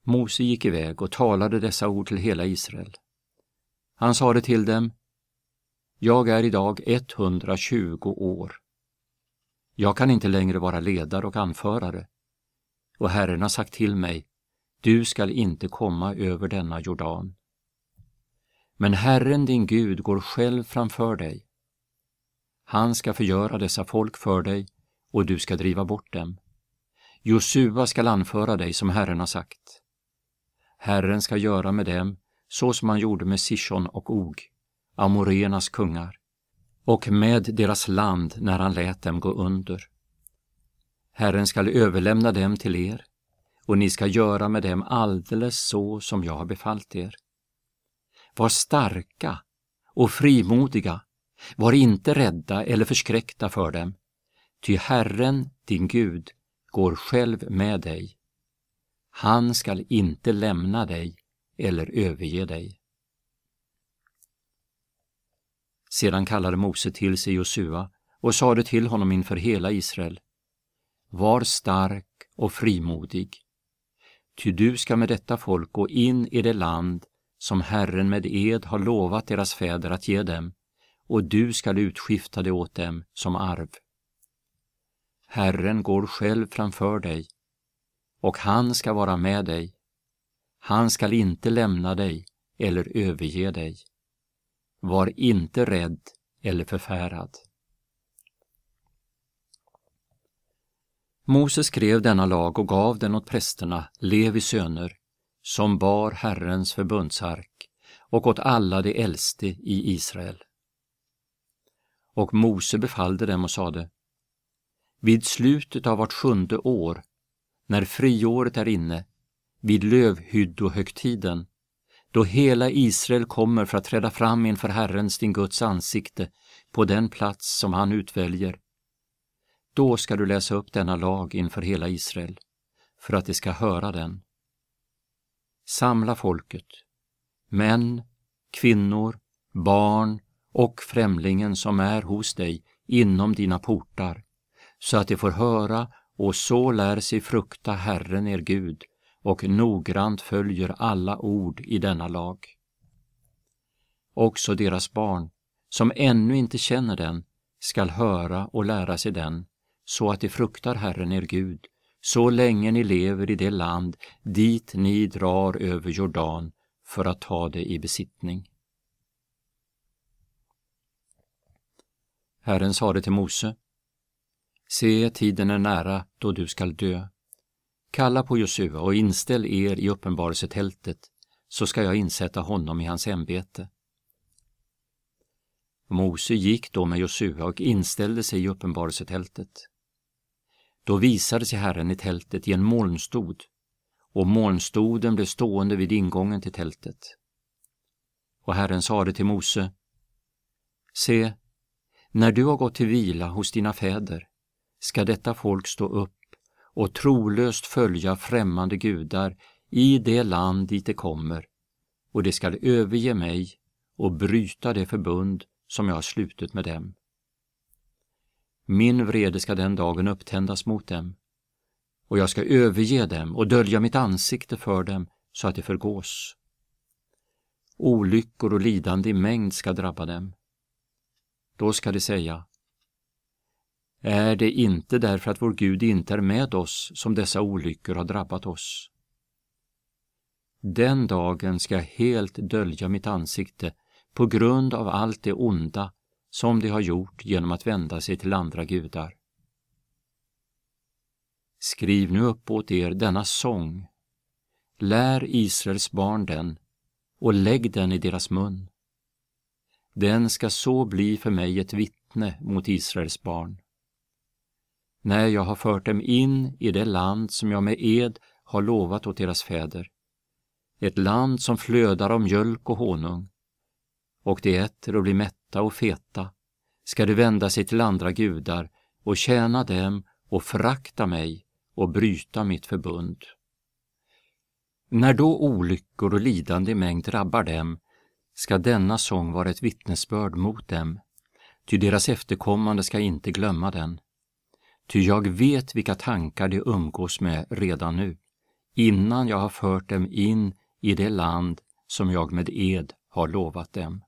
Mose gick iväg och talade dessa ord till hela Israel. Han sade till dem: Jag är idag 120 år. Jag kan inte längre vara ledare och anförare. Och Herren har sagt till mig: Du skall inte komma över denna Jordan. Men Herren din Gud går själv framför dig. Han ska förgöra dessa folk för dig och du ska driva bort dem. Josua skall anföra dig som Herren har sagt. Herren ska göra med dem så som han gjorde med Sihon och Og, Amoreernas kungar, och med deras land när han lät dem gå under. Herren skall överlämna dem till er, och ni ska göra med dem alldeles så som jag har befallt er. Var starka och frimodiga, var inte rädda eller förskräckta för dem, ty Herren, din Gud, går själv med dig. Han skall inte lämna dig eller överge dig. Sedan kallade Mose till sig Josua och sade till honom inför hela Israel: Var stark och frimodig, ty du ska med detta folk gå in i det land som Herren med ed har lovat deras fäder att ge dem, och du skall utskifta det åt dem som arv. Herren går själv framför dig, och han ska vara med dig. Han skall inte lämna dig eller överge dig. Var inte rädd eller förfärad. Mose skrev denna lag och gav den åt prästerna, Levis söner, som bar Herrens förbundsark, och åt alla de äldste i Israel. Och Mose befallde dem och sade: Vid slutet av vart 7:e år, när friåret är inne, vid lövhyddohögtiden, då hela Israel kommer för att träda fram inför Herrens din Guds ansikte på den plats som han utväljer, då ska du läsa upp denna lag inför hela Israel, för att de ska höra den. Samla folket, män, kvinnor, barn och främlingen som är hos dig inom dina portar, så att de får höra och så lär sig frukta Herren er Gud och noggrant följer alla ord i denna lag. Också deras barn, som ännu inte känner den, skall höra och lära sig den, så att de fruktar Herren er Gud, så länge ni lever i det land dit ni drar över Jordan för att ta det i besittning. Herren sade till Mose: Se, tiden är nära då du skall dö. Kalla på Josua och inställ er i uppenbarelsetältet, så ska jag insätta honom i hans ämbete. Mose gick då med Josua och inställde sig i uppenbarelsetältet. Då visade sig Herren i tältet i en molnstod, och molnstoden blev stående vid ingången till tältet. Och Herren sade till Mose: Se, när du har gått till vila hos dina fäder, ska detta folk stå upp och trolöst följa främmande gudar i det land dit de kommer, och de skall överge mig och bryta det förbund som jag har slutit med dem. Min vrede ska den dagen upptändas mot dem, och jag ska överge dem och dölja mitt ansikte för dem så att de förgås. Olyckor och lidande i mängd ska drabba dem. Då ska de säga: Är det inte därför att vår Gud inte är med oss som dessa olyckor har drabbat oss? Den dagen ska jag helt dölja mitt ansikte på grund av allt det onda som de har gjort genom att vända sig till andra gudar. Skriv nu upp åt er denna sång. Lär Israels barn den och lägg den i deras mun. Den ska så bli för mig ett vittne mot Israels barn. När jag har fört dem in i det land som jag med ed har lovat åt deras fäder, ett land som flödar av mjölk och honung, och de äter och blir mätta och feta, ska de vända sig till andra gudar och tjäna dem och förakta mig och bryta mitt förbund. När då olyckor och lidande i mängd drabbar dem, ska denna sång vara ett vittnesbörd mot dem, ty deras efterkommande ska inte glömma den. Ty jag vet vilka tankar de umgås med redan nu, innan jag har fört dem in i det land som jag med ed har lovat dem.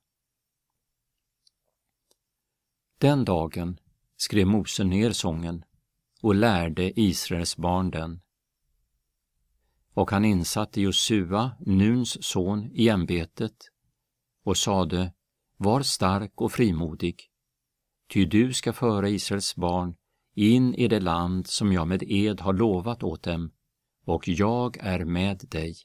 Den dagen skrev Mose ner sången och lärde Israels barn den. Och han insatte Josua, Nuns son, i ämbetet och sade: var stark och frimodig, ty du ska föra Israels barn in i det land som jag med ed har lovat åt dem, och jag är med dig.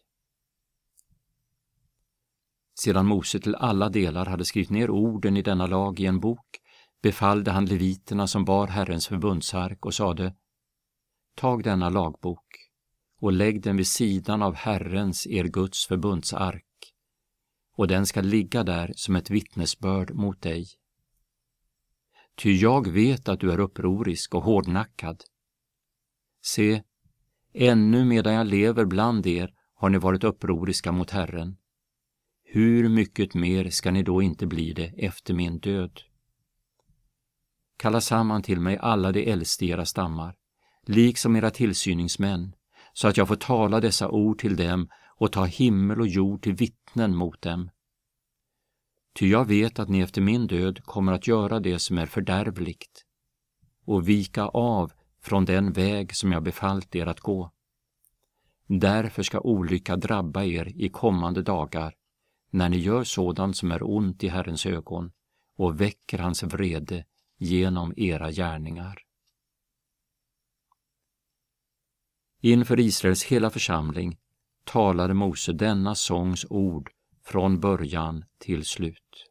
Sedan Mose till alla delar hade skrivit ner orden i denna lag i en bok, befallde han leviterna som bar Herrens förbundsark och sade: tag denna lagbok och lägg den vid sidan av Herrens, er Guds förbundsark, och den ska ligga där som ett vittnesbörd mot dig. Ty jag vet att du är upprorisk och hårdnackad. Se, ännu medan jag lever bland er har ni varit upproriska mot Herren. Hur mycket mer ska ni då inte bli det efter min död? Kalla samman till mig alla de äldste i era stammar, liksom era tillsyningsmän, så att jag får tala dessa ord till dem och ta himmel och jord till vittnen mot dem. Ty jag vet att ni efter min död kommer att göra det som är fördärvligt och vika av från den väg som jag befallt er att gå. Därför ska olycka drabba er i kommande dagar, när ni gör sådant som är ont i Herrens ögon och väcker hans vrede genom era gärningar. Inför Israels hela församling talade Mose denna sångs ord från början till slut.